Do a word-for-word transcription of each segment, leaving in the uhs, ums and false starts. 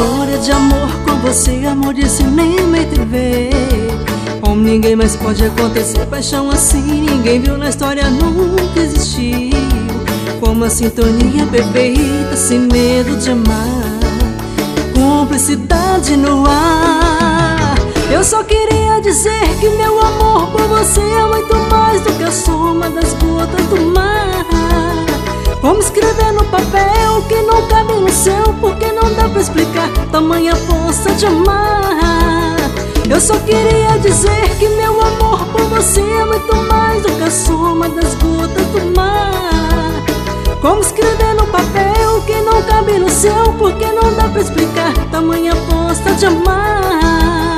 história de amor com você, amor de cinema e T V. Como ninguém mais pode acontecer, paixão assim ninguém viu na história, nunca existiu. Como a sintonia perfeita, sem medo de amar, cumplicidade no ar. Eu só queria dizer que meu amor por você é muito mais do que a soma das gotas do mar. Como escrever no papel que não cabe no céu, porque não dá pra explicar tamanha força de amar. Eu só queria dizer que meu amor por você é muito mais do que a soma das gotas do mar. Como escrever no papel que não cabe no céu, porque não dá pra explicar tamanha força de amar.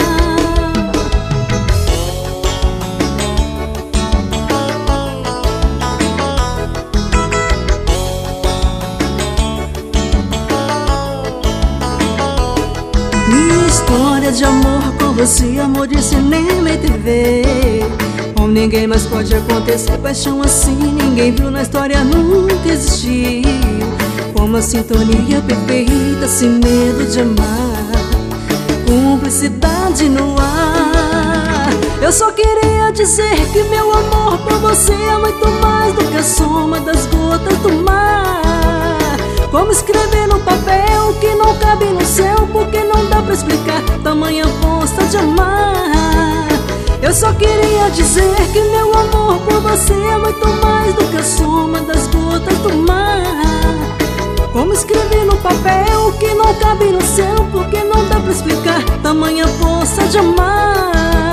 Minha história de amor com você, amor de cinema e T V. Como ninguém mais pode acontecer, paixão assim ninguém viu na história, nunca existiu. Como a sintonia perfeita, sem medo de amar, cumplicidade no ar. Eu só queria dizer que meu amor por você é muito mais do que a soma das gotas do mar. Como escrever no papel que não cabe no céu, porque não dá pra explicar tamanha força de amar. Eu só queria dizer que meu amor por você é muito mais do que a soma das gotas do mar. Como escrever no papel que não cabe no céu, porque não dá pra explicar tamanha força de amar.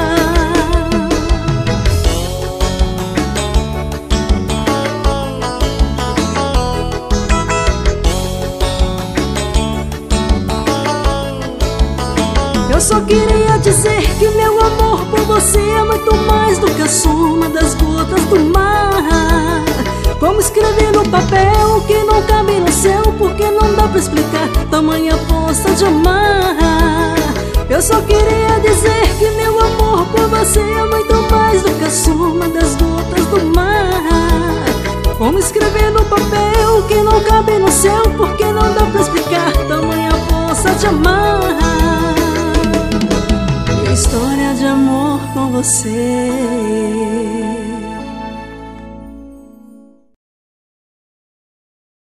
Eu só queria dizer que meu amor por você é muito mais do que a soma das gotas do mar. Como escrever no papel que não cabe no céu, porque não dá pra explicar tamanha força de amar. Eu só queria dizer que meu amor por você é muito mais do que a soma das gotas do mar. Como escrever no papel que não cabe no céu, porque não dá pra explicar tamanha força de amar. História de amor com você.